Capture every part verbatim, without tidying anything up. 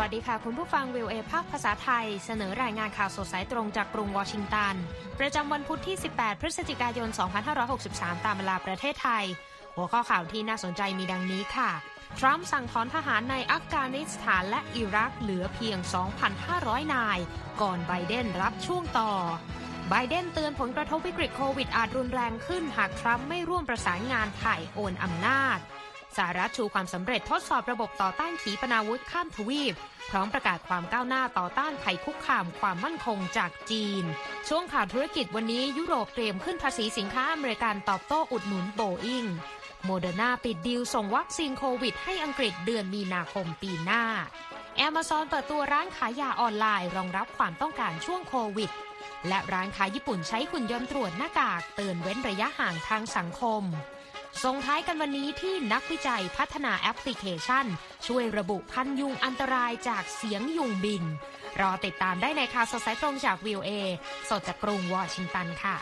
สดีค่ะคุณผู้ฟัง วี โอ เอ ภาคภาษาไทยเสนอรายงานข่าวสดสายตรงจากกรุงวอชิงตันประจำวันพุธที่สิบแปดพฤศจิกายนสองพันห้าร้อยหกสิบสามตามเวลาประเทศไทยหัวข้อข่าวที่น่าสนใจมีดังนี้ค่ะทรัมป์สั่งถอนทหารในอัฟกานิสถานและอิรักเหลือเพียง สองพันห้าร้อย นายก่อนไบเดนรับช่วงต่อไบเดนเตือนผลกระทบวิกฤตโควิดอาจรุนแรงขึ้นหากทรัมป์ไม่ร่วมประสานงานถ่ายโอนอำนาจสหรัฐชูความสำเร็จทดสอบระบบต่อต้านขีปนาวุธข้ามทวีปพร้อมประกาศความก้าวหน้าต่อต้านภัยคุกคามความมั่นคงจากจีนช่วงข่าวธุรกิจวันนี้ยุโรปเตรียมขึ้นภาษีสินค้าอเมริกันตอบโต้อุดหนุนโบอิงโมเดอร์นาปิดดีลส่งวัคซีนโควิดให้อังกฤษเดือนมีนาคมปีหน้า Amazon เปิดตัวร้านขายยาออนไลน์รองรับความต้องการช่วงโควิดและร้านค้าญี่ปุ่นใช้หุ่นยนต์ตรวจหน้ากากเตือนเว้นระยะห่างทางสังคมส่งท้ายกันวันนี้ที่นักวิจัยพัฒนาแอปพลิเคชันช่วยระบุพันธุ์ยุงอันตรายจากเสียงยุงบินรอติดตามได้ในข่าวสดสายตรงจาก วี โอ เอ สดจากกรุงวอชิงตันค่ะ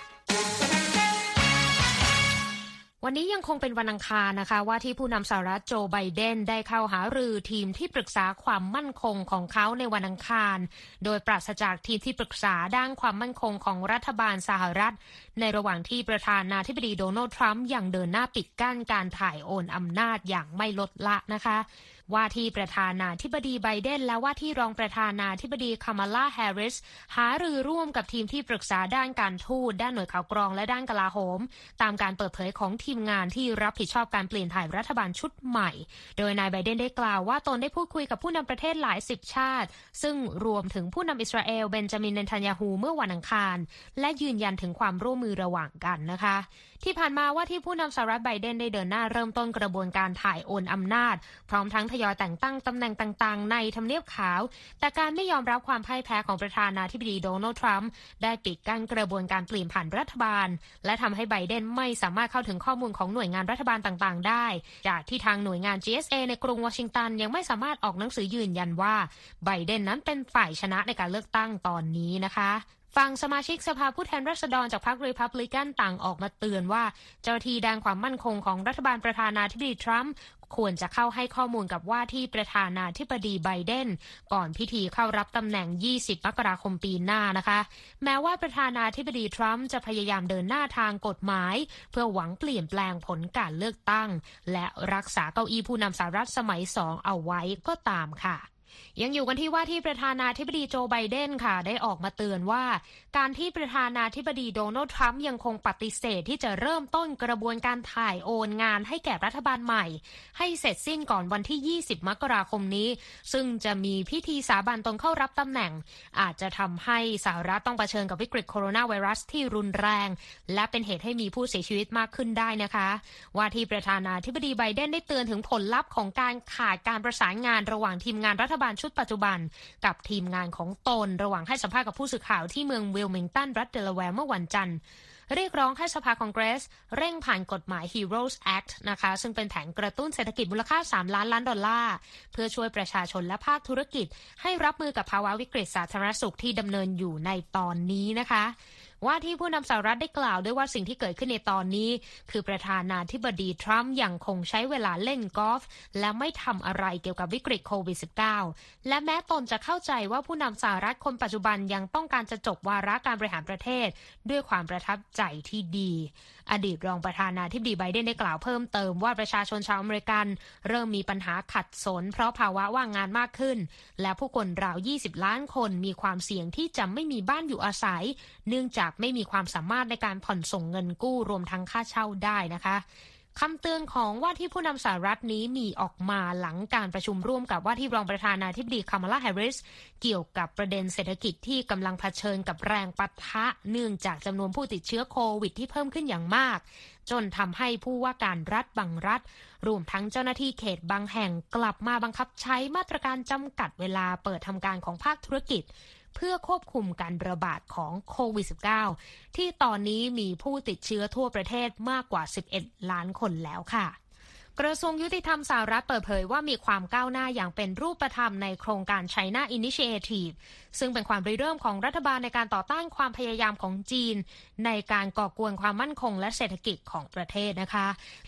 วันนี้ยังคงเป็นวันอังคารนะคะว่าที่ผู้นำสหรัฐโจไบเดนได้เข้าหารือทีมที่ปรึกษาความมั่นคงของเขาในวันอังคารโดยปราศจากทีมที่ปรึกษาด้านความมั่นคงของรัฐบาลสหรัฐในระหว่างที่ประธานาธิบดีโดนัลด์ทรัมป์ยังเดินหน้าปิดกั้นการถ่ายโอนอำนาจอย่างไม่ลดละนะคะว่าที่ประธานาธิบดีไบเดนและว่าที่รองประธานาธิบดีคามาลาแฮร์ริสหารือร่วมกับทีมที่ปรึกษาด้านการทูตด้านหน่วยข่าวกรองและด้านกลาโหมตามการเปิดเผยของทีมงานที่รับผิดชอบการเปลี่ยนถ่ายรัฐบาลชุดใหม่โดยนายไบเดนได้กล่าวว่าตนได้พูดคุยกับผู้นำประเทศหลายสิบชาติซึ่งรวมถึงผู้นำอิสราเอลเบนจามินเนทันยาฮูเมื่อวันอังคารและยืนยันถึงความร่วมมือระหว่างกันนะคะที่ผ่านมาว่าที่ผู้นำสหรัฐไบเดนได้เดินหน้าเริ่มต้นกระบวนการถ่ายโอนอำนาจพร้อมทั้งทยอยแต่งตั้งตำแหน่งต่างๆในทำเนียบขาวแต่การไม่ยอมรับความพ่ายแพ้ของประธานาธิบดีโดนัลด์ทรัมป์ได้ปิดกั้นกระบวนการเปลี่ยนผ่านรัฐบาลและทำให้ไบเดนไม่สามารถเข้าถึงข้อมูลของหน่วยงานรัฐบาลต่างๆได้จากที่ทางหน่วยงาน จี เอส เอ ในกรุงวอชิงตันยังไม่สามารถออกหนังสือยืนยันว่าไบเดนนั้นเป็นฝ่ายชนะในการเลือกตั้งตอนนี้นะคะฝั่งสมาชิกสภาผู้แทนราษฎรจากพรรครีพับลิกันต่างออกมาเตือนว่าเจ้าหน้าที่ด้านความมั่นคงของรัฐบาลประธานาธิบดีทรัมป์ควรจะเข้าให้ข้อมูลกับว่าที่ประธานาธิบดีไบเดนก่อนพิธีเข้ารับตำแหน่งยี่สิบมกราคมปีหน้านะคะแม้ว่าประธานาธิบดีทรัมป์จะพยายามเดินหน้าทางกฎหมายเพื่อหวังเปลี่ยนแปลงผลการเลือกตั้งและรักษาเก้าอี้ผู้นำสหรัฐสมัยสองเอาไว้ก็ตามค่ะยังอยู่กันที่ว่าที่ประธานาธิบดีโจไบเดนค่ะได้ออกมาเตือนว่าการที่ประธานาธิบดีโดนัลด์ทรัมป์ยังคงปฏิเสธที่จะเริ่มต้นกระบวนการถ่ายโอนงานให้แก่รัฐบาลใหม่ให้เสร็จสิ้นก่อนวันที่ยี่สิบมกราคมนี้ซึ่งจะมีพิธีสาบานตนเข้ารับตำแหน่งอาจจะทำให้สหรัฐต้องเผชิญกับวิกฤตโคโรนาไวรัสที่รุนแรงและเป็นเหตุให้มีผู้เสียชีวิตมากขึ้นได้นะคะว่าที่ประธานาธิบดีไบเดนได้เตือนถึงผลลัพธ์ของการขาดการประสานงานระหว่างทีมงานรัฐบาลชุดปัจจุบันกับทีมงานของตนระหว่างให้สัมภาษณ์กับผู้สื่อข่าวที่เมืองวิลมิงตันรัฐเดลาแวร์เมื่อวันจันทร์เรียกร้องให้สภาคองเกรสเร่งผ่านกฎหมาย Heroes Act นะคะซึ่งเป็นแผนกระตุ้นเศรษฐกิจมูลค่าสามล้านล้านดอลลาร์เพื่อช่วยประชาชนและภาคธุรกิจให้รับมือกับภาวะวิกฤตสาธารณสุขที่ดำเนินอยู่ในตอนนี้นะคะว่าที่ผู้นำสหรัฐได้กล่าวด้วยว่าสิ่งที่เกิดขึ้นในตอนนี้คือประธานาธิบดีทรัมป์ยังคงใช้เวลาเล่นกอล์ฟและไม่ทำอะไรเกี่ยวกับวิกฤตโควิด สิบเก้า และแม้ตนจะเข้าใจว่าผู้นำสหรัฐคนปัจจุบันยังต้องการจะจบวาระการบริหารประเทศด้วยความประทับใจที่ดีอดีตรองประธานาธิบดีไบเดนได้กล่าวเพิ่มเติมว่าประชาชนชาวอเมริกันเริ่มมีปัญหาขัดสนเพราะภาวะว่างงานมากขึ้นและผู้คนราวยี่สิบล้านคนมีความเสี่ยงที่จะไม่มีบ้านอยู่อาศัยเนื่องจากไม่มีความสามารถในการผ่อนส่งเงินกู้รวมทั้งค่าเช่าได้นะคะคำเตือนของว่าที่ผู้นำสหรัฐนี้มีออกมาหลังการประชุมร่วมกับว่าที่รองประธานาธิบดีคามาลาแฮร์ริสเกี่ยวกับประเด็นเศรษฐกิจที่กำลังเผชิญกับแรงปะทะเนื่องจากจำนวนผู้ติดเชื้อโควิดที่เพิ่มขึ้นอย่างมากจนทำให้ผู้ว่าการรัฐบางรัฐรวมทั้งเจ้าหน้าที่เขตบางแห่งกลับมาบังคับใช้มาตรการจำกัดเวลาเปิดทำการของภาคธุรกิจเพื่อควบคุมการระบาดของโควิด สิบเก้า ที่ตอนนี้มีผู้ติดเชื้อทั่วประเทศมากกว่าสิบเอ็ดล้านคนแล้วค่ะ กระทรวงยุติธรรมสหรัฐเปิดเผยว่ามีความก้าวหน้าอย่างเป็นรูปธรรมในโครงการ China Initiative ซึ่งเป็นความริเริ่มของรัฐบาลในการต่อต้านความพยายามของจีนในการก่อกวนความมั่นคงและเศรษฐกิจของประเทศนะคะ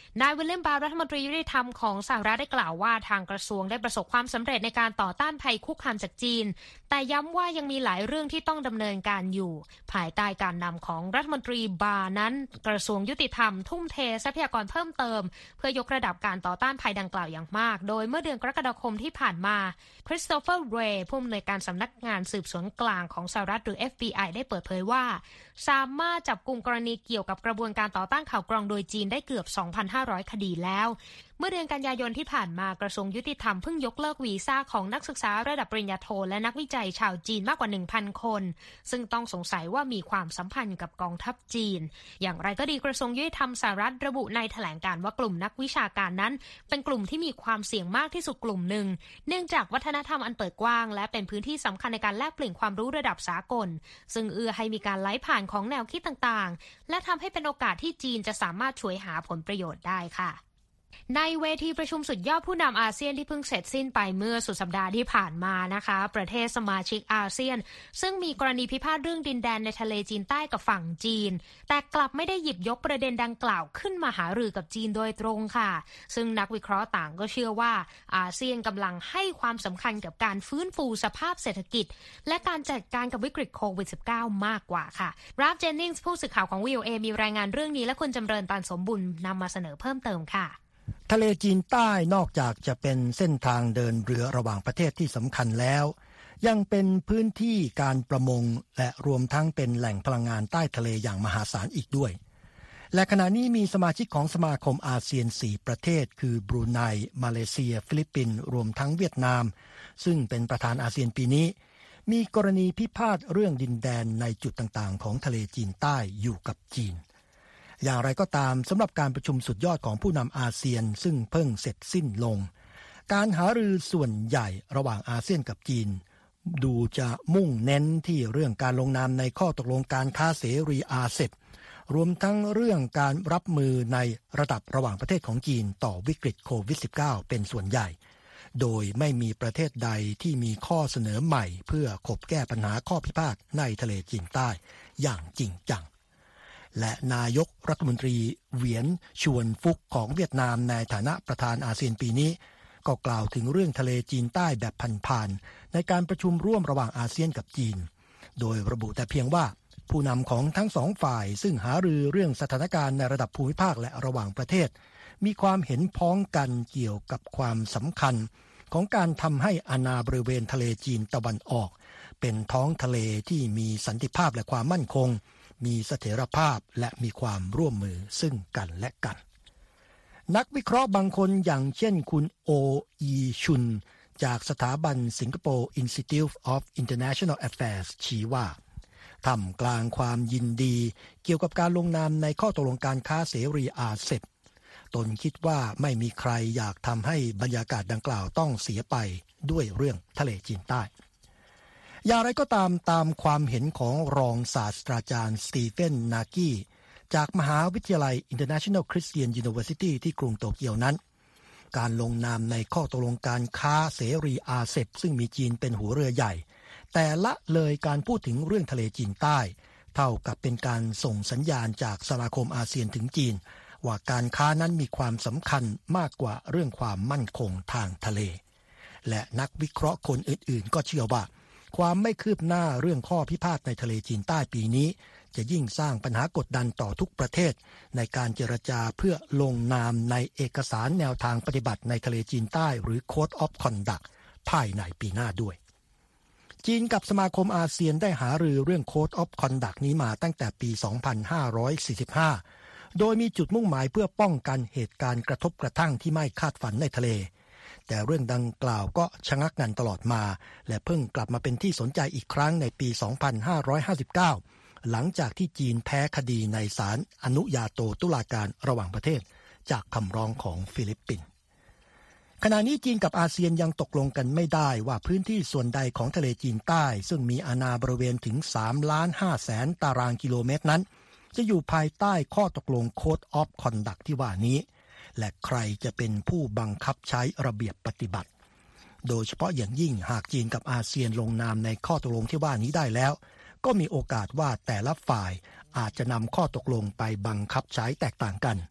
นายวิลเลียมบาร์รัฐมนตรียุติธรรมของสหรัฐได้กล่าวว่าทางกระทรวงได้ประสบความสำเร็จในการต่อต้านภัยคุกคามจากจีนแต่ย้ำว่ายังมีหลายเรื่องที่ต้องดำเนินการอยู่ภายใต้การนำของรัฐมนตรีบาร์นั้นกระทรวงยุติธรรมทุ่มเททรัพยากรเพิ่มเติมเพื่อยกระดับการต่อต้านภัยดังกล่าวอย่างมากโดยเมื่อเดือนกรกฎาคมที่ผ่านมาคริสโตเฟอร์เรย์ผู้อำนวยการสำนักงานสืบสวนกลางของสหรัฐหรือ เอฟ บี ไอ ได้เปิดเผยว่าสามารถจับกุมกรณีเกี่ยวกับกระบวนการต่อต้านข่าวกรองโดยจีนได้เกือบ สองพันห้าร้อย คดีแล้วเมื่อเดือนกันยายนที่ผ่านมากระทรวงยุติธรรมเพิ่งยกเลิกวีซ่าของนักศึกษาระดับปริญญาโทและนักวิจัยชาวจีนมากกว่า หนึ่งพัน คนซึ่งต้องสงสัยว่ามีความสัมพันธ์กับกองทัพจีนอย่างไรก็ดีกระทรวงยุติธรรมสหรัฐระบุในแถลงการณ์ว่ากลุ่มนักวิชาการนั้นเป็นกลุ่มที่มีความเสี่ยงมากที่สุดกลุ่มหนึ่งเนื่องจากวัฒนธรรมอันเปิดกว้างและเป็นพื้นที่สำคัญในการแลกเปลี่ยนความรู้ระดับสากลซึ่งเอื้อให้มีการไหลผ่านของแนวคิดต่างๆและทำให้เป็นโอกาสที่จีนจะสามารถฉวยหาผลประโยชน์ได้ค่ะในเวทีประชุมสุดยอดผู้นำอาเซียนที่เพิ่งเสร็จสิ้นไปเมื่อสุดสัปดาห์ที่ผ่านมานะคะประเทศสมาชิกอาเซียนซึ่งมีกรณีพิพาทเรื่องดินแดนในทะเลจีนใต้กับฝั่งจีนแต่กลับไม่ได้หยิบยกประเด็นดังกล่าวขึ้นมาหารือกับจีนโดยตรงค่ะซึ่งนักวิเคราะห์ต่างก็เชื่อว่าอาเซียนกำลังให้ความสำคัญกับการฟื้นฟูสภาพเศรษฐกิจและการจัดการกับวิกฤตโควิด สิบเก้า มากกว่าค่ะราฟเจนนิงส์ผู้สื่อข่าวของ วี โอ เอ มีรายงานเรื่องนี้และคุณจำเริญตันสมบุญนำมาเสนอเพิ่มเติมค่ะทะเลจีนใต้นอกจากจะเป็นเส้นทางเดินเรือระหว่างประเทศที่สำคัญแล้วยังเป็นพื้นที่การประมงและรวมทั้งเป็นแหล่งพลังงานใต้ทะเลอย่างมหาศาลอีกด้วยและขณะนี้มีสมาชิกของสมาคมอาเซียนสี่ประเทศคือบรูไนมาเลเซียฟิลิปปินส์รวมทั้งเวียดนามซึ่งเป็นประธานอาเซียนปีนี้มีกรณีพิพาทเรื่องดินแดนในจุดต่างๆของทะเลจีนใต้อยู่กับจีนอย่างไรก็ตามสำหรับการประชุมสุดยอดของผู้นำอาเซียนซึ่งเพิ่งเสร็จสิ้นลงการหารือส่วนใหญ่ระหว่างอาเซียนกับจีนดูจะมุ่งเน้นที่เรื่องการลงนามในข้อตกลงการค้าเสรีอาเซียนรวมทั้งเรื่องการรับมือในระดับระหว่างประเทศของจีนต่อวิกฤตโควิด สิบเก้า เป็นส่วนใหญ่โดยไม่มีประเทศใดที่มีข้อเสนอใหม่เพื่อขบแก้ปัญหาข้อพิพาทในทะเลจีนใต้อย่างจริงจังและนายกรัฐมนตรีเหวียนชวนฟุกของเวียดนามในฐานะประธานอาเซียนปีนี้ก็กล่าวถึงเรื่องทะเลจีนใต้แบบผ่านๆในการประชุมร่วมระหว่างอาเซียนกับจีนโดยระบุแต่เพียงว่าผู้นำของทั้งสองฝ่ายซึ่งหารือเรื่องสถานการณ์ในระดับภูมิภาคและระหว่างประเทศมีความเห็นพ้องกันเกี่ยวกับความสำคัญของการทำให้อาณาบริเวณทะเลจีนตะวันออกเป็นท้องทะเลที่มีสันติภาพและความมั่นคงมีเสถียรภาพและมีความร่วมมือซึ่งกันและกันนักวิเคราะห์บางคนอย่างเช่นคุณโออีชุนจากสถาบัน Singapore Institute of International Affairs ชี้ว่าท่ามกลางความยินดีเกี่ยวกับการลงนามในข้อตกลงการค้าเสรีอาเซียนตนคิดว่าไม่มีใครอยากทำให้บรรยากาศดังกล่าวต้องเสียไปด้วยเรื่องทะเลจีนใต้อย่างไรก็ตามตามความเห็นของรองศาสตราจารย์สตีเฟนนากี้จากมหาวิทยาลัย International Christian University ที่กรุงโตเกียวนั้นการลงนามในข้อตกลงการค้าเสรีอาเซียนซึ่งมีจีนเป็นหัวเรือใหญ่แต่ละเลยการพูดถึงเรื่องทะเลจีนใต้เท่ากับเป็นการส่งสัญญาณจากสมาคมอาเซียนถึงจีนว่าการค้านั้นมีความสำคัญมากกว่าเรื่องความมั่นคงทางทะเลและนักวิเคราะห์คนอื่นๆก็เชื่อว่าความไม่คืบหน้าเรื่องข้อพิพาทในทะเลจีนใต้ปีนี้จะยิ่งสร้างปัญหากดดันต่อทุกประเทศในการเจรจาเพื่อลงนามในเอกสารแนวทางปฏิบัติในทะเลจีนใต้หรือ Code of Conduct ภายในปีหน้าด้วยจีนกับสมาคมอาเซียนได้หารือเรื่อง Code of Conduct นี้มาตั้งแต่ปี สองพันห้าร้อยสี่สิบห้า โดยมีจุดมุ่งหมายเพื่อป้องกันเหตุการณ์กระทบกระทั่งที่ไม่คาดฝันในทะเลแต่เรื่องดังกล่าวก็ชะงักงันตลอดมาและเพิ่งกลับมาเป็นที่สนใจอีกครั้งในปี สองพันห้าร้อยห้าสิบเก้า หลังจากที่จีนแพ้คดีในศาลอนุญาโตตุลาการระหว่างประเทศจากคำร้องของฟิลิปปินส์ขณะนี้จีนกับอาเซียนยังตกลงกันไม่ได้ว่าพื้นที่ส่วนใดของทะเลจีนใต้ซึ่งมีอาณาบริเวณถึง สามล้านห้าแสน ตารางกิโลเมตรนั้นจะอยู่ภายใต้ข้อตกลง Code of Conduct ที่ว่านี้และใครจะเป็นผู้บังคับใช้ระเบียบปฏิบัติโดยเฉพาะอย่างยิ่งหากจีนกับอาเซียนลงนามในข้อตกลงที่ว่านี้ได้แล้วก็มีโอกาสว่าแต่ละฝ่ายอาจจะนำข้อตกลงไปบังคับใช้แตกต่างกัน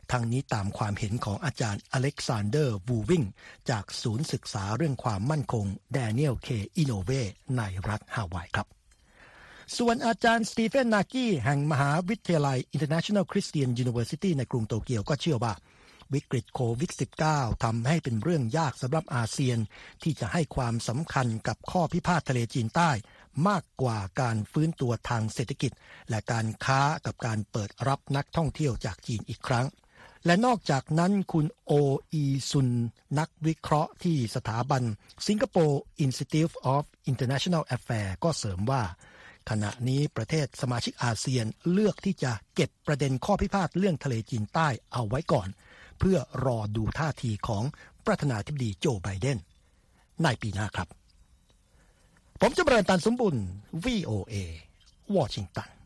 ทางนี้ตามความเห็นของอาจารย์อเล็กซานเดอร์วูวิงจากศูนย์ศึกษาเรื่องความมั่นคงแดเนียลเคอิโนเวในรัฐฮาวายครับส่วนอาจารย์สตีเฟนนากี้แห่งมหาวิทยาลัย International Christian University ในกรุงโตเกียวก็เชื่อว่าวิกฤตโควิด สิบเก้า ทำให้เป็นเรื่องยากสำหรับอาเซียนที่จะให้ความสำคัญกับข้อพิพาททะเลจีนใต้มากกว่าการฟื้นตัวทางเศรษฐกิจและการค้ากับการเปิดรับนักท่องเที่ยวจากจีนอีกครั้งและนอกจากนั้นคุณโออีซุนนักวิเคราะห์ที่สถาบัน Singapore Institute of International Affairs ก็เสริมว่าขณะนี้ประเทศสมาชิกอาเซียนเลือกที่จะเก็บประเด็นข้อพิพาทเรื่องทะเลจีนใต้เอาไว้ก่อนเพื่อรอดูท่าทีของประธานาธิบดีโจไบเดนในปีหน้าครับผมจำเริญตันสมบุญ วี โอ เอ วอชิงตัน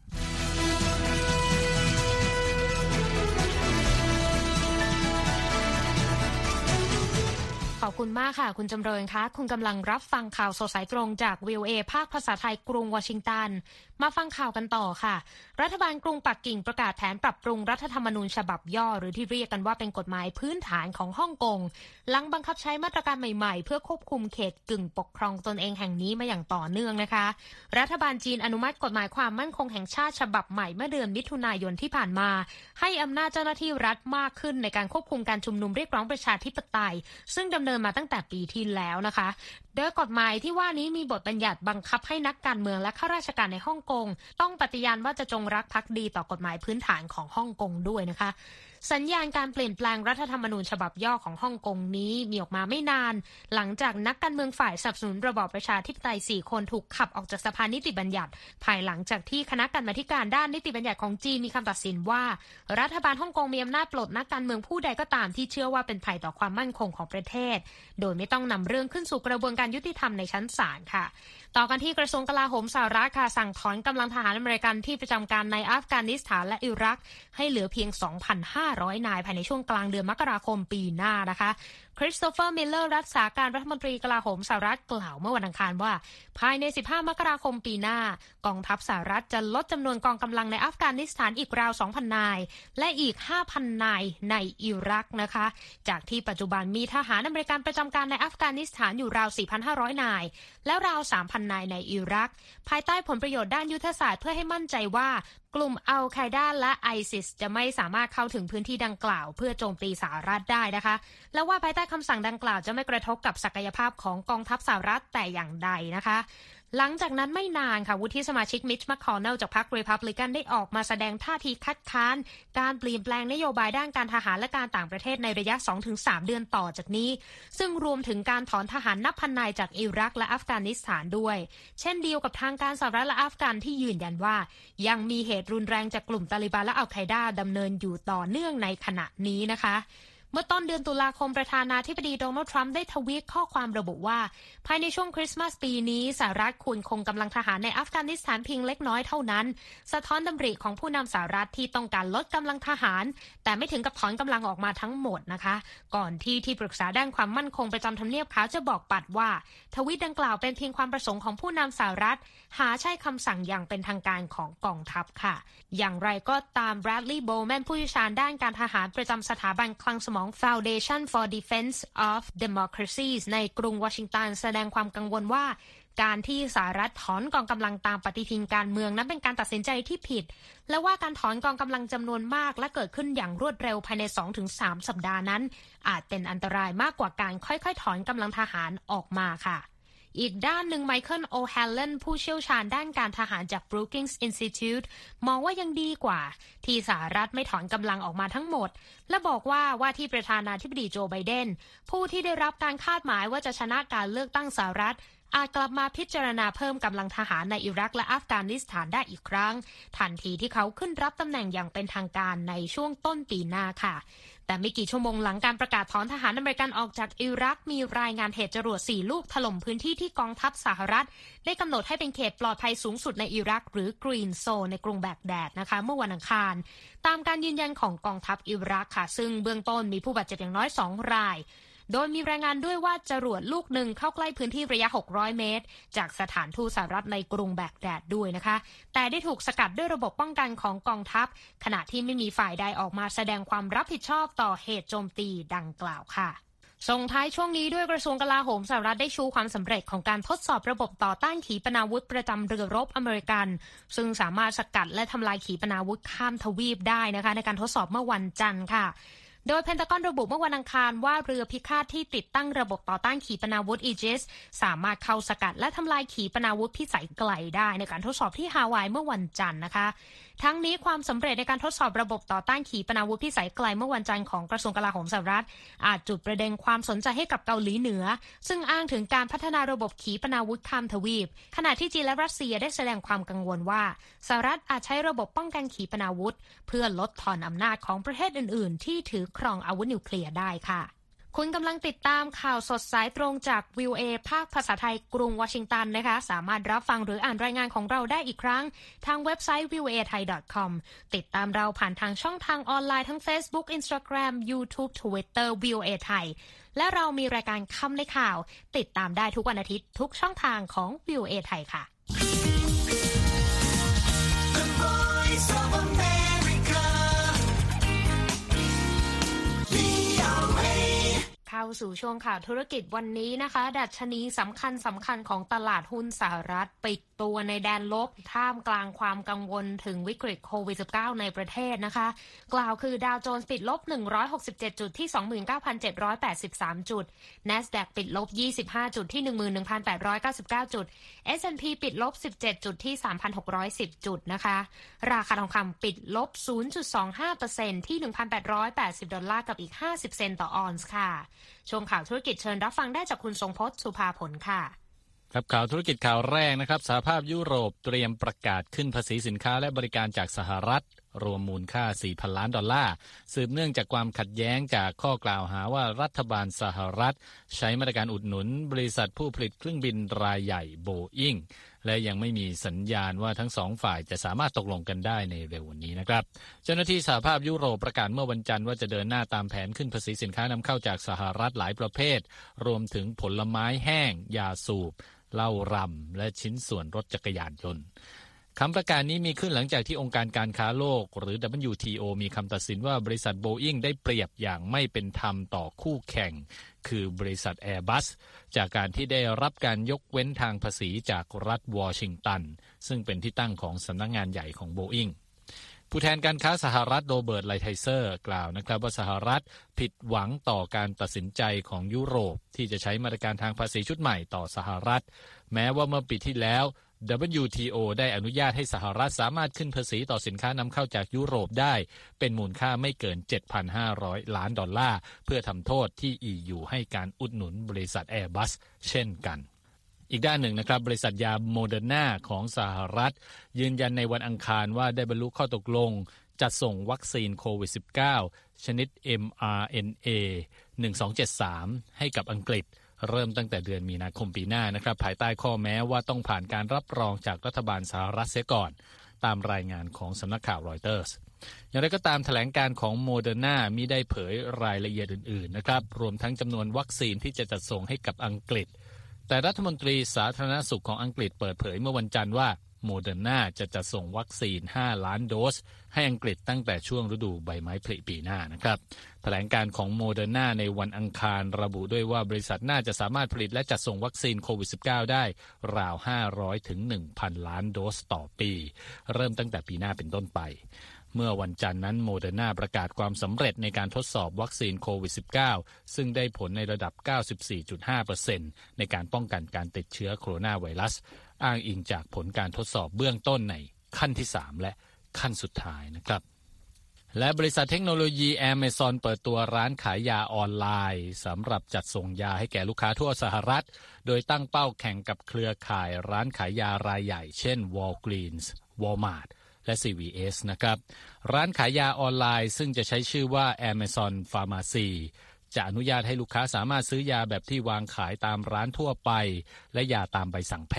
ขอบคุณมากค่ะคุณจำเริญคะคุณกำลังรับฟังข่าวสดสายตรงจาก วี โอ เอ ภาคภาษาไทยกรุงวอชิงตันมาฟังข่าวกันต่อค่ะรัฐบาลกรุงปักกิ่งประกาศแผนปรับปรุงรัฐธรรมนูญฉบับย่อหรือที่เรียกกันว่าเป็นกฎหมายพื้นฐานของฮ่องกงหลังบังคับใช้มาตรการใหม่ๆเพื่อควบคุมเขตกึ่งปกครองตนเองแห่งนี้มาอย่างต่อเนื่องนะคะรัฐบาลจีนอนุมัติกฎหมายความมั่นคงแห่งชาติฉบับใหม่เมื่อเดือนมิถุนายนที่ผ่านมาให้อำนาจเจ้าหน้าที่รัฐมากขึ้นในการควบคุมการชุมนุมเรียกร้องประชาธิปไตยซึ่งดำเนินมาตั้งแต่ปีที่แล้วนะคะโดยกฎหมายที่ว่านี้มีบทบัญญัติบังคับให้นักการเมืองและข้าราชการในฮ่องกงต้องปฏิญาณว่าจะจงรักภักดีต่อกฎหมายพื้นฐานของฮ่องกงด้วยนะคะสัญญาณการเปลี่ยนแปลงรัฐธรรมนูญฉบับย่อของฮ่องกงนี้มีออกมาไม่นานหลังจากนักการเมืองฝ่ายสนับสนุนระบอบประชาธิปไตยสี่คนถูกขับออกจากสภานิติบัญญัติภายหลังจากที่คณะกรรมาธิการด้านนิติบัญญัติของจีนมีคำตัดสินว่ารัฐบาลฮ่องกงมีอำนาจปลดนักการเมืองผู้ใดก็ตามที่เชื่อว่าเป็นภัยต่อความมั่นคงของประเทศโดยไม่ต้องนำเรื่องขึ้นสู่กระบวนการยุติธรรมในชั้นศาลค่ะต่อกันที่กระทรวงกลาโหมสหรัฐค่ะสั่งถอนกำลังทหารอเมริกันที่ประจำการในอัฟกานิสถานและอิรักให้เหลือเพียง สองพันห้าร้อย นายภายในช่วงกลางเดือนมกราคมปีหน้านะคะคริสโตเฟอร์มิลเลอร์รักษาการรัฐมนตรีกลาโหมสหรัฐกล่าวเมื่อวันอังคารว่าภายในสิบห้ามกราคมปีหน้ากองทัพสหรัฐจะลดจำนวนกองกำลังในอัฟกานิสถานอีกราว สองพัน นายและอีก ห้าพัน นายในอิรักนะคะจากที่ปัจจุบันมีทหารอเมริกันประจำการในอัฟกานิสถานอยู่ราว สี่พันห้าร้อย นายและราว สามพัน นายในอิรักภายใต้ผลประโยชน์ด้านยุทธศาสตร์เพื่อให้มั่นใจว่ากลุ่มอัลไคดาและไอซิสจะไม่สามารถเข้าถึงพื้นที่ดังกล่าวเพื่อโจมตีสหรัฐได้นะคะและว่าภายใต้คำสั่งดังกล่าวจะไม่กระทบกับศักยภาพของกองทัพสหรัฐแต่อย่างใดนะคะหลังจากนั้นไม่นานค่ะวุฒิสมาชิกมิช แมคคอนเนลจากพรรครีพับลิกันได้ออกมาแสดงท่าทีคัดค้านการเปลี่ยนแปลงนโยบายด้านการทหารและการต่างประเทศในระยะ สองถึงสาม เดือนต่อจากนี้ซึ่งรวมถึงการถอนทหารนับพันนายจากอิรักและอัฟกานิสถานด้วยเช่นเดียวกับทางการสหรัฐและอัฟกันที่ยืนยันว่ายังมีเหตุรุนแรงจากกลุ่มตาลิบันและอัลไคดาดำเนินอยู่ต่อเนื่องในขณะนี้นะคะเมื่อต้นเดือนตุลาคมประธานาธิบดีโดนัลด์ทรัมป์ได้ทวีตข้อความระบุว่าภายในช่วงคริสต์มาสปีนี้สหรัฐควรคงกำลังทหารในอัฟกานิสถานเพียงเล็กน้อยเท่านั้นสะท้อนดำริของผู้นำสหรัฐที่ต้องการลดกำลังทหารแต่ไม่ถึงกับถอนกำลังออกมาทั้งหมดนะคะก่อนที่ที่ปรึกษาด้านความมั่นคงประจำทำเนียบขาวจะบอกปัดว่าทวีตดังกล่าวเป็นเพียงความประสงค์ของผู้นำสหรัฐหาใช่คำสั่งอย่างเป็นทางการของกองทัพค่ะอย่างไรก็ตามแบรดลีย์ โบว์แมนผู้เชี่ยวชาญด้านการทหารประจำสถาบันคลังสมอง Foundation for Defense of Democracies ในกรุงวอชิงตันแสดงความกังวลว่าการที่สหรัฐถอนกองกำลังตามปฏิทินการเมืองนั้นเป็นการตัดสินใจที่ผิดและว่าการถอนกองกำลังจำนวนมากและเกิดขึ้นอย่างรวดเร็วภายใน สองถึงสาม สัปดาห์นั้นอาจเป็นอันตรายมากกว่าการค่อยๆถอนกำลังทหารออกมาค่ะอีกด้านหนึ่งไมเคิล โอแฮลเลนผู้เชี่ยวชาญด้านการทหารจาก Brookings Institute มองว่ายังดีกว่าที่สหรัฐไม่ถอนกำลังออกมาทั้งหมดและบอกว่าว่าที่ประธานาธิบดีโจไบเดนผู้ที่ได้รับการคาดหมายว่าจะชนะการเลือกตั้งสหรัฐอาจกลับมาพิจารณาเพิ่มกำลังทหารในอิรักและอัฟกานิสถานได้อีกครั้งทันทีที่เขาขึ้นรับตำแหน่งอย่างเป็นทางการในช่วงต้นปีหน้าค่ะแต่ไม่กี่ชั่วโมงหลังการประกาศถอนทหารอเมริกันออกจากอิรักมีรายงานเหตุจรวดสี่ลูกถล่มพื้นที่ที่กองทัพสหรัฐได้กำหนดให้เป็นเขตปลอดภัยสูงสุดในอิรักหรือกรีนโซนในกรุงแบกแดดนะคะเมื่อวันอังคารตามการยืนยันของกองทัพอิรักค่ะซึ่งเบื้องต้นมีผู้บาดเจ็บอย่างน้อยสองรายโดยมีรายงานด้วยว่าจรวดลูกหนึ่งเข้าใกล้พื้นที่ระยะหกร้อยเมตรจากสถานทูตสหรัฐในกรุงแบกแดดด้วยนะคะแต่ได้ถูกสกัดด้วยระบบป้องกันของกองทัพขณะที่ไม่มีฝ่ายใดออกมาแสดงความรับผิดชอบต่อเหตุโจมตีดังกล่าวค่ะส่งท้ายช่วงนี้ด้วยกระทรวงกลาโหมสหรัฐได้ชูความสำเร็จของการทดสอบระบบต่อต้านขีปนาวุธประจำเรือรบอเมริกันซึ่งสามารถสกัดและทำลายขีปนาวุธข้ามทวีปได้นะคะในการทดสอบเมื่อวันจันทร์ค่ะโดยเพนทากอนระบุเมื่อวันอังคารว่าเรือพิฆาตที่ติดตั้งระบบต่อต้านขีปนาวุธอีจิสสามารถเข้าสกัดและทำลายขีปนาวุธพิสัยไกลได้ในการทดสอบที่ฮาวายเมื่อวันจันทร์นะคะทั้งนี้ความสำเร็จในการทดสอบระบบต่อต้านขีปนาวุธพิสัยไกลเมื่อวันจันทร์ของกระทรวงกลาโหมสหรัฐอาจจุดประเด็นความสนใจให้กับเกาหลีเหนือซึ่งอ้างถึงการพัฒนาระบบขีปนาวุธข้ามทวีปขณะที่จีนและรัสเซียได้แสดงความกังวลว่าสหรัฐอาจใช้ระบบป้องกันขีปนาวุธเพื่อลดทอนอำนาจของประเทศอื่นๆที่ถือครองอาวุธนิวเคลียร์ได้ค่ะคุณกำลังติดตามข่าวสดสายตรงจาก วี โอ เอ ภาคภาษาไทยกรุงวอชิงตันนะคะสามารถรับฟังหรืออ่านรายงานของเราได้อีกครั้งทางเว็บไซต์ วี โอ เอ ไทย ดอท คอม ติดตามเราผ่านทางช่องทางออนไลน์ทั้ง Facebook Instagram YouTube Twitter วี โอ เอ ไทยและเรามีรายการคำในข่าวติดตามได้ทุกวันอาทิตย์ทุกช่องทางของ วี โอ เอ ไทยค่ะเข้าสู่ช่วงข่าวธุรกิจวันนี้นะคะดัชนีสำคัญสำคัญของตลาดหุ้นสหรัฐปิดตัวในแดนลบท่ามกลางความกังวลถึงวิกฤตโควิด สิบเก้า ในประเทศนะคะกล่าวคือดาวโจนส์ปิดลบหนึ่งร้อยหกสิบเจ็ดจุดที่ สองหมื่นเก้าพันเจ็ดร้อยแปดสิบสาม จุด NASDAQ ปิดลบยี่สิบห้าจุดที่ หนึ่งหมื่นหนึ่งพันแปดร้อยเก้าสิบเก้า จุด เอส แอนด์ พี ปิดลบสิบเจ็ดจุดที่ สามพันหกร้อยสิบ จุดนะคะราคาทองคำปิดลบ ศูนย์จุดสองห้าเปอร์เซ็นต์ ที่ หนึ่งพันแปดร้อยแปดสิบ ดอลลาร์กับอีกห้าสิบเซนต์ต่อออนซ์ค่ะช่วงข่าวธุรกิจเชิญรับฟังได้จากคุณทรงพจน์สุภาผลค่ะครับข่าวธุรกิจข่าวแรกนะครับสหภาพยุโรปเตรียมประกาศขึ้นภาษีสินค้าและบริการจากสหรัฐรวมมูลค่า สี่พัน ล้านดอลลาร์สืบเนื่องจากความขัดแย้งจากข้อกล่าวหาว่ารัฐบาลสหรัฐใช้มาตรการอุดหนุนบริษัทผู้ผลิตเครื่องบินรายใหญ่โบอิ้งและยังไม่มีสัญญาณว่าทั้งสองฝ่ายจะสามารถตกลงกันได้ในเร็ววันนี้นะครับเจ้าหน้าที่สหภาพยุโรปประกาศเมื่อวันจันทร์ว่าจะเดินหน้าตามแผนขึ้นภาษีสินค้านำเข้าจากสหรัฐหลายประเภทรวมถึงผลไม้แห้งยาสูบเหล้ารำและชิ้นส่วนรถจักรยานยนต์คำประกาศนี้มีขึ้นหลังจากที่องค์การการค้าโลกหรือ ดับเบิลยู ที โอ มีคำตัดสินว่าบริษัทโบอิ้งได้เปรียบอย่างไม่เป็นธรรมต่อคู่แข่งคือบริษัท Airbus จากการที่ได้รับการยกเว้นทางภาษีจากรัฐวอชิงตันซึ่งเป็นที่ตั้งของสำนักงานใหญ่ของโบอิ้งผู้แทนการค้าสหรัฐโรเบิร์ตไลไทเซอร์กล่าวนะครับว่าสหรัฐผิดหวังต่อการตัดสินใจของยุโรปที่จะใช้มาตรการทางภาษีชุดใหม่ต่อสหรัฐแม้ว่าเมื่อปีที่แล้ว ดับเบิลยู ที โอ ได้อนุญาตให้สหรัฐสามารถขึ้นภาษีต่อสินค้านำเข้าจากยุโรปได้เป็นมูลค่าไม่เกิน เจ็ดพันห้าร้อย ล้านดอลลาร์เพื่อทำโทษที่ อี ยู ให้การอุดหนุนบริษัท Airbus เช่นกันอีกด้านหนึ่งนะครับบริษัทยาโมเดอร์นาของสหรัฐยืนยันในวันอังคารว่าได้บรรลุข้อตกลงจัดส่งวัคซีนโควิด สิบเก้า ชนิด เอ็ม อาร์ เอ็น เอ หนึ่งสองเจ็ดสาม ให้กับอังกฤษเริ่มตั้งแต่เดือนมีนาคมปีหน้านะครับภายใต้ข้อแม้ว่าต้องผ่านการรับรองจากรัฐบาลสหรัฐเสียก่อนตามรายงานของสำนักข่าวรอยเตอร์สอย่างไรก็ตามแถลงการของโมเดอร์นามิได้เผยรายละเอียดอื่นๆนะครับรวมทั้งจำนวนวัคซีนที่จะจัดส่งให้กับอังกฤษแต่รัฐมนตรีสาธารณสุขของอังกฤษเปิดเผยเมื่อวันจันทร์ว่าโมเดอร์นาจะจัดส่งวัคซีนห้าล้านโดสให้อังกฤษตั้งแต่ช่วงฤดูใบไม้ผลิปีหน้านะครับแถลงการของโมเดอร์นาในวันอังคารระบุด้วยว่าบริษัทน่าจะสามารถผลิตและจัดส่งวัคซีนโควิด สิบเก้า ได้ราวห้าร้อยถึง หนึ่งพัน ล้านโดสต่อปีเริ่มตั้งแต่ปีหน้าเป็นต้นไปเมื่อวันจันทร์นั้นโมเดอร์นาประกาศความสำเร็จในการทดสอบวัคซีนโควิด สิบเก้า ซึ่งได้ผลในระดับ เก้าสิบสี่จุดห้าเปอร์เซ็นต์ ในการป้องกันการติดเชื้อโคโรนาไวรัสอ้างอิงจากผลการทดสอบเบื้องต้นในขั้นที่สามและขั้นสุดท้ายนะครับและบริษัทเทคโนโลยี Amazon เปิดตัวร้านขายยาออนไลน์สำหรับจัดส่งยาให้แก่ลูกค้าทั่วสหรัฐโดยตั้งเป้าแข่งกับเครือข่ายร้านขายยารายใหญ่เช่น Walgreens Walmart และ ซี วี เอส นะครับร้านขายยาออนไลน์ซึ่งจะใช้ชื่อว่า Amazon Pharmacy จะอนุญาตให้ลูกค้าสามารถซื้อยาแบบที่วางขายตามร้านทั่วไปและยาตามใบสั่งแพทย์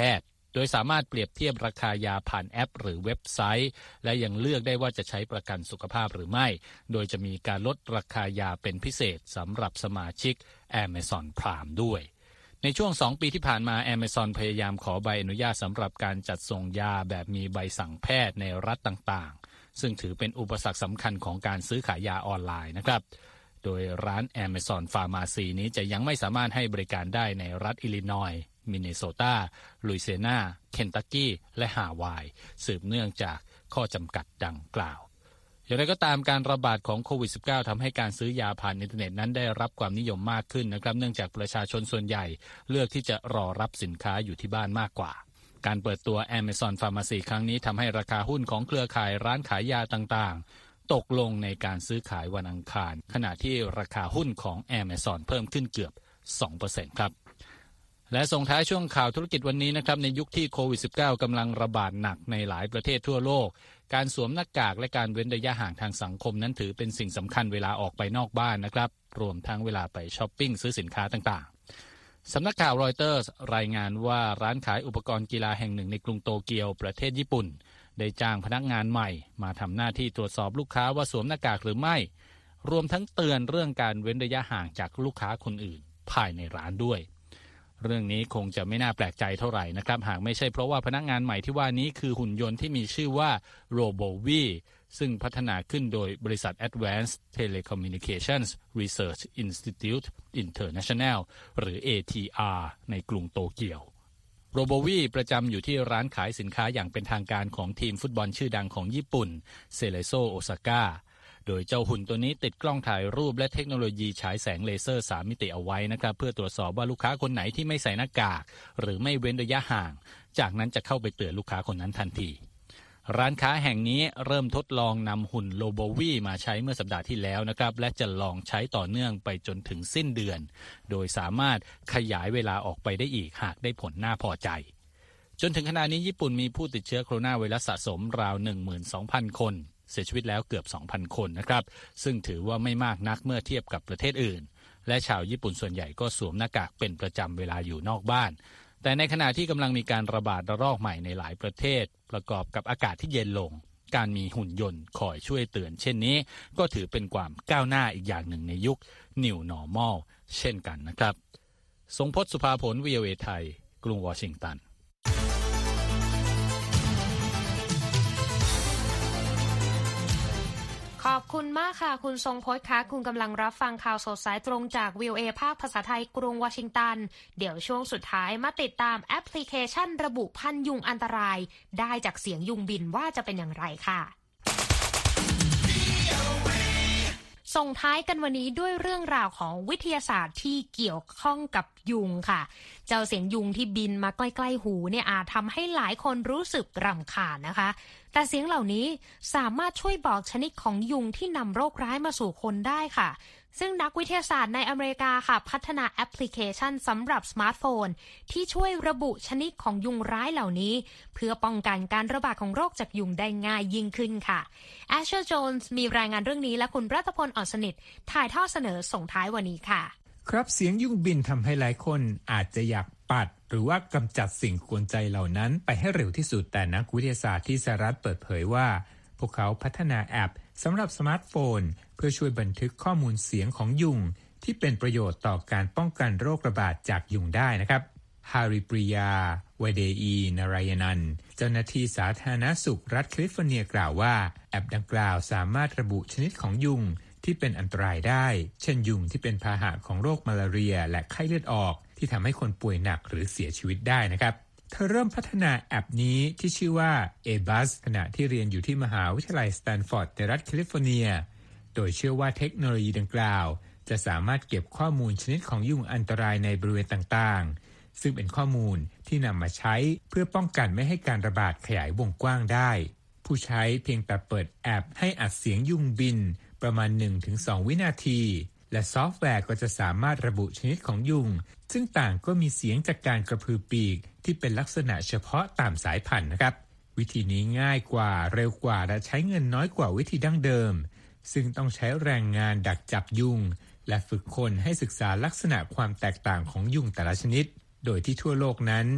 โดยสามารถเปรียบเทียบราคายาผ่านแอปหรือเว็บไซต์และยังเลือกได้ว่าจะใช้ประกันสุขภาพหรือไม่โดยจะมีการลดราคายาเป็นพิเศษสำหรับสมาชิก Amazon Prime ด้วยในช่วงสองปีที่ผ่านมา Amazon พยายามขอใบอนุญาตสำหรับการจัดส่งยาแบบมีใบสั่งแพทย์ในรัฐต่างๆซึ่งถือเป็นอุปสรรคสำคัญของการซื้อขายยาออนไลน์นะครับโดยร้าน Amazon Pharmacy นี้จะยังไม่สามารถให้บริการได้ในรัฐอิลลินอยส์มินนิโซตาลุยเซียนาเคนตักกี้และฮาวายสืบเนื่องจากข้อจำกัดดังกล่าวอย่างไรก็ตามการระบาดของโควิด สิบเก้า ทำให้การซื้อยาผ่านอินเทอร์เน็ตนั้นได้รับความนิยมมากขึ้นนะครับเนื่องจากประชาชนส่วนใหญ่เลือกที่จะรอรับสินค้าอยู่ที่บ้านมากกว่าการเปิดตัว Amazon Pharmacy ครั้งนี้ทำให้ราคาหุ้นของเครือข่ายร้านขายยาต่างๆตกลงในการซื้อขายวันอังคารขณะที่ราคาหุ้นของ Amazon เพิ่มขึ้นเกือบ สองเปอร์เซ็นต์ ครับและส่งท้ายช่วงข่าวธุรกิจวันนี้นะครับในยุคที่โควิด สิบเก้า กำลังระบาดหนักในหลายประเทศทั่วโลกการสวมหน้ากากและการเว้นระยะห่างทางสังคมนั้นถือเป็นสิ่งสำคัญเวลาออกไปนอกบ้านนะครับรวมทั้งเวลาไปช้อปปิ้งซื้อสินค้าต่างๆสำนักข่าวรอยเตอร์สรายงานว่าร้านขายอุปกรณ์กีฬาแห่งหนึ่งในกรุงโตเกียวประเทศญี่ปุ่นได้จ้างพนักงานใหม่มาทำหน้าที่ตรวจสอบลูกค้าว่าสวมหน้ากากหรือไม่รวมทั้งเตือนเรื่องการเว้นระยะห่างจากลูกค้าคนอื่นภายในร้านด้วยเรื่องนี้คงจะไม่น่าแปลกใจเท่าไหร่นะครับหากไม่ใช่เพราะว่าพนักงานใหม่ที่ว่านี้คือหุ่นยนต์ที่มีชื่อว่า RoboVi ซึ่งพัฒนาขึ้นโดยบริษัท Advanced Telecommunications Research Institute International หรือ เอ ที อาร์ ในกรุงโตเกียว RoboVi ประจำอยู่ที่ร้านขายสินค้าอย่างเป็นทางการของทีมฟุตบอลชื่อดังของญี่ปุ่น Cerezo Osakaโดยเจ้าหุ่นตัวนี้ติดกล้องถ่ายรูปและเทคโนโลยีฉายแสงเลเซอร์สามมิติเอาไว้นะครับเพื่อตรวจสอบว่าลูกค้าคนไหนที่ไม่ใส่หน้ากากหรือไม่เว้นระยะห่างจากนั้นจะเข้าไปเตือนลูกค้าคนนั้นทันทีร้านค้าแห่งนี้เริ่มทดลองนำหุ่น RoboVi มาใช้เมื่อสัปดาห์ที่แล้วนะครับและจะลองใช้ต่อเนื่องไปจนถึงสิ้นเดือนโดยสามารถขยายเวลาออกไปได้อีกหากได้ผลน่าพอใจจนถึงขณะนี้ญี่ปุ่นมีผู้ติดเชื้อโคโรนาไวรัสสะสมราว หนึ่งหมื่นสองพัน คนเสียชีวิตแล้วเกือบ สองพัน คนนะครับซึ่งถือว่าไม่มากนักเมื่อเทียบกับประเทศอื่นและชาวญี่ปุ่นส่วนใหญ่ก็สวมหน้ากากเป็นประจำเวลาอยู่นอกบ้านแต่ในขณะที่กำลังมีการระบาดระลอกใหม่ในหลายประเทศประกอบกับอากาศที่เย็นลงการมีหุ่นยนต์คอยช่วยเตือนเช่นนี้ก็ถือเป็นความก้าวหน้าอีกอย่างหนึ่งในยุค New Normal เช่นกันนะครับทรงพจน์ สุภาผล วี โอ เอ ไทยกรุงวอชิงตันขอบคุณมากค่ะคุณทรงพจน์คะคุณกำลังรับฟังข่าวสดสายตรงจาก วี โอ เอ ภาคภาษาไทยกรุงวอชิงตันเดี๋ยวช่วงสุดท้ายมาติดตามแอปพลิเคชันระบุพันธุ์ยุงอันตรายได้จากเสียงยุงบินว่าจะเป็นอย่างไรค่ะส่งท้ายกันวันนี้ด้วยเรื่องราวของวิทยาศาสตร์ที่เกี่ยวข้องกับยุงค่ะเจ้าเสียงยุงที่บินมาใกล้ๆหูเนี่ยอาจทำให้หลายคนรู้สึกรำคาญนะคะแต่เสียงเหล่านี้สามารถช่วยบอกชนิดของยุงที่นำโรคร้ายมาสู่คนได้ค่ะซึ่งนักวิทยาศาสตร์ในอเมริกาค่ะพัฒนาแอปพลิเคชันสำหรับสมาร์ทโฟนที่ช่วยระบุชนิดของยุงร้ายเหล่านี้เพื่อป้องกันการระบาดของโรคจากยุงได้ง่ายยิ่งขึ้นค่ะแอชเชอร์โจนส์มีรายงานเรื่องนี้และคุณรัตพล อ่อนสนิทถ่ายทอดเสนอส่งท้ายวันนี้ค่ะครับเสียงยุงบินทำให้หลายคนอาจจะอยากปัดหรือว่ากำจัดสิ่งกวนใจเหล่านั้นไปให้เร็วที่สุดแต่นักวิทยาศาสตร์ที่สหรัฐเปิดเผยว่าพวกเขาพัฒนาแอปสำหรับสมาร์ทโฟนเพื่อช่วยบันทึกข้อมูลเสียงของยุงที่เป็นประโยชน์ต่อการป้องกันโรคระบาดจากยุงได้นะครับฮาริปริยา วเดอีนารายนันท์เจ้าหน้าที่สาธารณสุขรัฐแคลิฟอร์เนียกล่าวว่าแอปดังกล่าวสามารถระบุชนิดของยุงที่เป็นอันตรายได้เช่นยุงที่เป็นพาหะของโรคมาลาเรียและไข้เลือดออกที่ทำให้คนป่วยหนักหรือเสียชีวิตได้นะครับเธอเริ่มพัฒนาแอปนี้ที่ชื่อว่า A-Buzz ขณะที่เรียนอยู่ที่มหาวิทยาลัยสแตนฟอร์ดในรัฐแคลิฟอร์เนียโดยเชื่อว่าเทคโนโลยีดังกล่าวจะสามารถเก็บข้อมูลชนิดของยุงอันตรายในบริเวณต่างๆซึ่งเป็นข้อมูลที่นำมาใช้เพื่อป้องกันไม่ให้การระบาดขยายวงกว้างได้ผู้ใช้เพียงแต่เปิดแอปให้อัดเสียงยุงบินประมาณ หนึ่งถึงสอง วินาทีและซอฟต์แวร์ก็จะสามารถระบุชนิดของยุงซึ่งต่างก็มีเสียงจากการกระพือปีกที่เป็นลักษณะเฉพาะตามสายพันธุ์นะครับวิธีนี้ง่ายกว่าเร็วกว่าและใช้เงินน้อยกว่าวิธีดั้งเดิมซึ่งต้องใช้แรงงานดักจับยุงและฝึกคนให้ศึกษาลักษณะความแตกต่างของยุงแต่ละชนิดโดยที่ทั่วโลกนั้น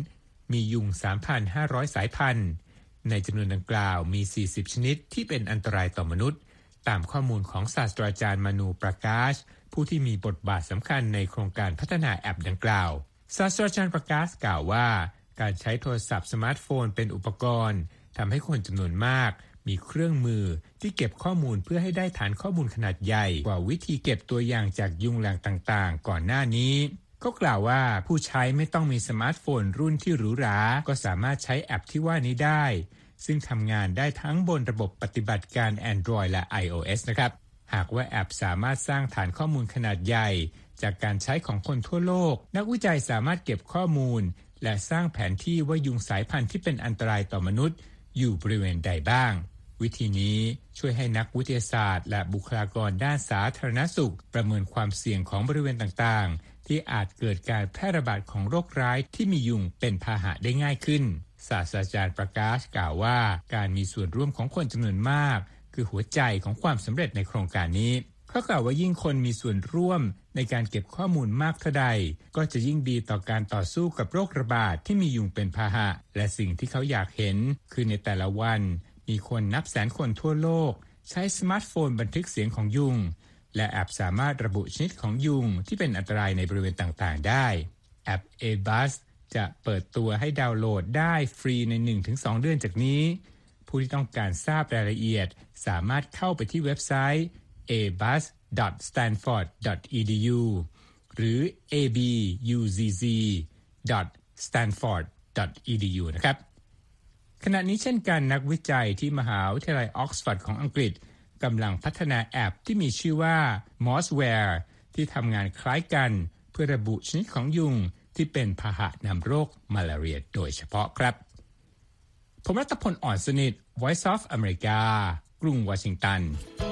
มียุง สามพันห้าร้อย สายพันธุ์ในจำนวนดังกล่าวมีสี่สิบชนิดที่เป็นอันตรายต่อมนุษย์ตามข้อมูลของศาสตราจารย์มานูประกาศผู้ที่มีบทบาทสำคัญในโครงการพัฒนาแอปดังกล่าวศาสตราจารย์ประกาศกล่าวว่าการใช้โทรศัพท์สมาร์ทโฟนเป็นอุปกรณ์ทำให้คนจำนวนมากมีเครื่องมือที่เก็บข้อมูลเพื่อให้ได้ฐานข้อมูลขนาดใหญ่กว่าวิธีเก็บตัวอย่างจากยุงแหล่งต่างๆก่อนหน้านี้เขากล่าวว่าผู้ใช้ไม่ต้องมีสมาร์ทโฟนรุ่นที่หรูหราก็สามารถใช้แอปที่ว่านี้ได้ซึ่งทำงานได้ทั้งบนระบบปฏิบัติการ Android และ iOS นะครับหากว่าแอปสามารถสร้างฐานข้อมูลขนาดใหญ่จากการใช้ของคนทั่วโลกนักวิจัยสามารถเก็บข้อมูลและสร้างแผนที่ว่ายุงสายพันธุ์ที่เป็นอันตรายต่อมนุษย์อยู่บริเวณใดบ้างวิธีนี้ช่วยให้นักวิทยาศาสตร์และบุคลากรด้านสาธารณสุขประเมินความเสี่ยงของบริเวณต่างๆที่อาจเกิดการแพร่ระบาดของโรคร้ายที่มียุงเป็นพาหะได้ง่ายขึ้นศาสตราจารย์ประกาศกล่าวว่าการมีส่วนร่วมของคนจำนวนมากคือหัวใจของความสำเร็จในโครงการนี้เขากล่าวว่ายิ่งคนมีส่วนร่วมในการเก็บข้อมูลมากเท่าใดก็จะยิ่งดีต่อการต่อสู้กับโรคระบาดที่มียุงเป็นพาหะและสิ่งที่เขาอยากเห็นคือในแต่ละวันมีคนนับแสนคนทั่วโลกใช้สมาร์ทโฟนบันทึกเสียงของยุงและแอปสามารถระบุชนิดของยุงที่เป็นอันตรายในบริเวณต่างๆได้แอป A-Buzz จะเปิดตัวให้ดาวน์โหลดได้ฟรีใน หนึ่งถึงสอง เดือนจากนี้ผู้ที่ต้องการทราบรายละเอียดสามารถเข้าไปที่เว็บไซต์ เอ บัซ ดอท สแตนฟอร์ด ดอท อี ดี ยู หรือ เอ บี ยู ซี ซี ดอท สแตนฟอร์ด ดอท อี ดี ยู นะครับขณะนี้เช่นกันนักวิจัยที่มหาวิทยาลัยออกซฟอร์ดของอังกฤษกำลังพัฒนาแอปที่มีชื่อว่า Mothware ที่ทำงานคล้ายกันเพื่อระบุชนิดของยุงที่เป็นพาหะนำโรคมาลาเรียโดยเฉพาะครับผมรัตพล อ่อนสนิท Voice of America กรุงวอชิงตัน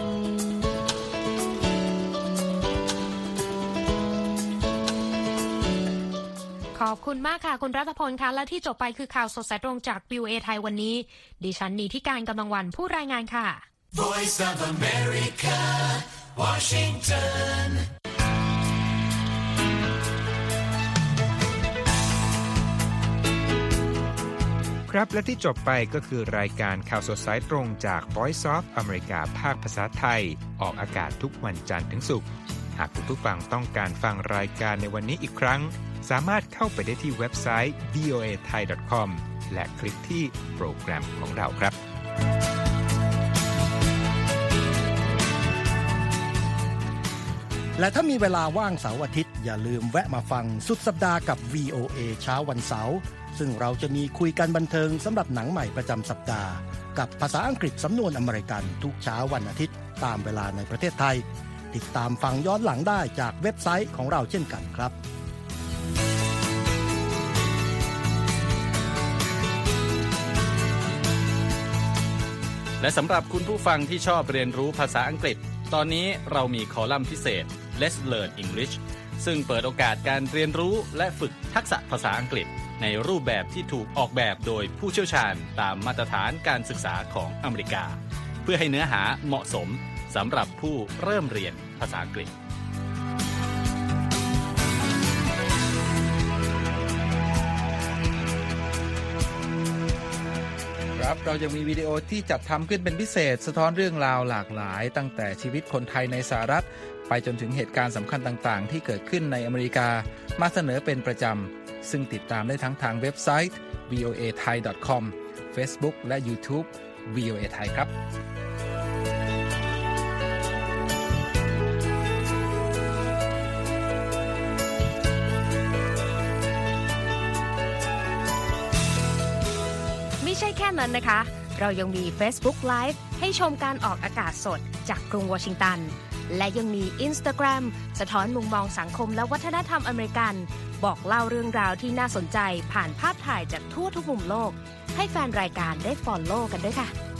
ขอบคุณมากค่ะคุณรัตพลคะและที่จบไปคือข่าวสดสายตรงจาก วี โอ เอ ไทยวันนี้ดิฉันนีที่การกำลังวันผู้รายงานค่ะ Voice of America Washington ครับและที่จบไปก็คือรายการข่าวสดสายตรงจาก Voice of America ภาคภาษาไทยออกอากาศทุกวันจันทร์ถึงศุกร์หากคุณผู้ฟังต้องการฟังรายการในวันนี้อีกครั้งสามารถเข้าไปได้ที่เว็บไซต์ วี โอ เอ ไทย ดอท คอม และคลิกที่โปรแกรมของเราครับและถ้ามีเวลาว่างเสาร์อาทิตย์อย่าลืมแวะมาฟังสุดสัปดาห์กับ วี โอ เอ เช้าวันเสาร์ซึ่งเราจะมีคุยกันบันเทิงสำหรับหนังใหม่ประจำสัปดาห์กับภาษาอังกฤษสำนวนอเมริกันทุกเช้าวันอาทิตย์ตามเวลาในประเทศไทยติดตามฟังย้อนหลังได้จากเว็บไซต์ของเราเช่นกันครับและสำหรับคุณผู้ฟังที่ชอบเรียนรู้ภาษาอังกฤษตอนนี้เรามีคอลัมน์พิเศษ Let's Learn English ซึ่งเปิดโอกาสการเรียนรู้และฝึกทักษะภาษาอังกฤษในรูปแบบที่ถูกออกแบบโดยผู้เชี่ยวชาญตามมาตรฐานการศึกษาของอเมริกาเพื่อให้เนื้อหาเหมาะสมสำหรับผู้เริ่มเรียนภาษาอังกฤษครับเรายังมีวิดีโอที่จัดทำขึ้นเป็นพิเศษสะท้อนเรื่องราวหลากหลายตั้งแต่ชีวิตคนไทยในสหรัฐไปจนถึงเหตุการณ์สำคัญต่างๆที่เกิดขึ้นในอเมริกามาเสนอเป็นประจำซึ่งติดตามได้ทั้งทางเว็บไซต์ วี โอ เอ ไทย ดอท คอม Facebook และ YouTube วี โอ เอ ไทยครับไม่ใช่แค่นั้นนะคะเรายังมี Facebook Live ให้ชมการออกอากาศสดจากกรุงวอชิงตันและยังมี Instagram สะท้อนมุมมองสังคมและวัฒนธรรมอเมริกันบอกเล่าเรื่องราวที่น่าสนใจผ่านภาพถ่ายจากทั่วทุกมุมโลกให้แฟนรายการได้ follow กันด้วยค่ะ